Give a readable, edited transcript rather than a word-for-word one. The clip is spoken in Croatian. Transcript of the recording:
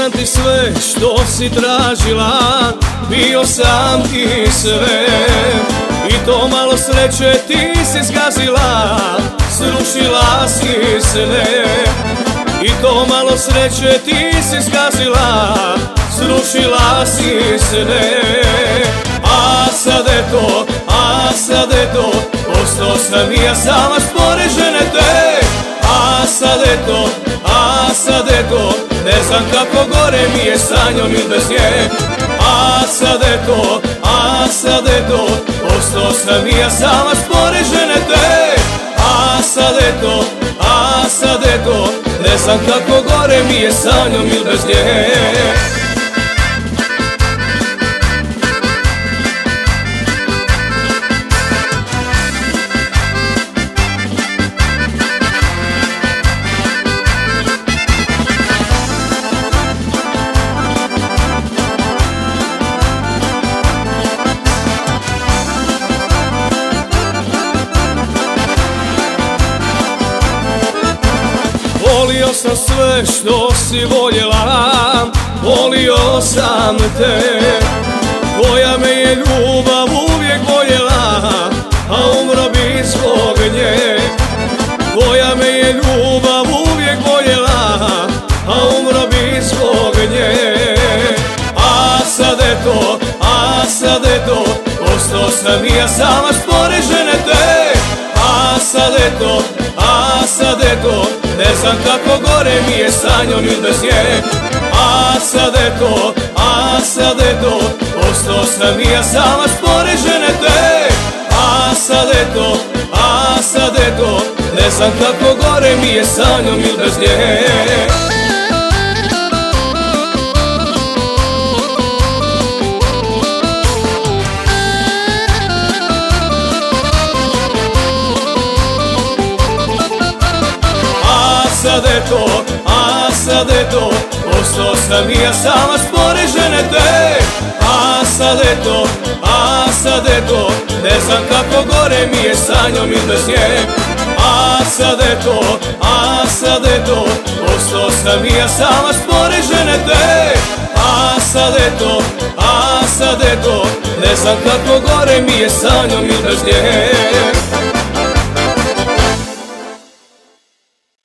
sam ti sve što si tražila, bio sam ti sve. I to malo sreće ti si zgazila, srušila si sve. I to malo sreće ti si zgazila, srušila si sve. A sad eto, ostao sam i ja sama spore žene te. A sad eto, ne znam kako gore mi je sa njom ili bez nje. A sad eto, ostao sam i ja sama spore žene te. A sad eto, ne znam kako gore mi je sa njom ili bez nje. Volio sam sve što si voljela, volio sam te. Koja me je ljubav uvijek voljela, a umro bi zbog nje. Koja me je ljubav uvijek voljela, a umro bi zbog nje. A sad eto, ostao sam i ja sama spore žene te. A sad eto, ne znam kako gore mi je sa njom ili bez nje. A sad eto, ostao sam i ja sama spore žene te. A sad eto, ne znam kako gore mi je sa njom ili bez nje. A sad eto, ostao sam i ja sama spore žene te. A sad eto, ne znam kako gore mi je sa njom ili bez nje. A sad eto, ostao sam i ja sama spore žene te. A sad eto, ne znam kako gore mi je sa njom ili bez nje.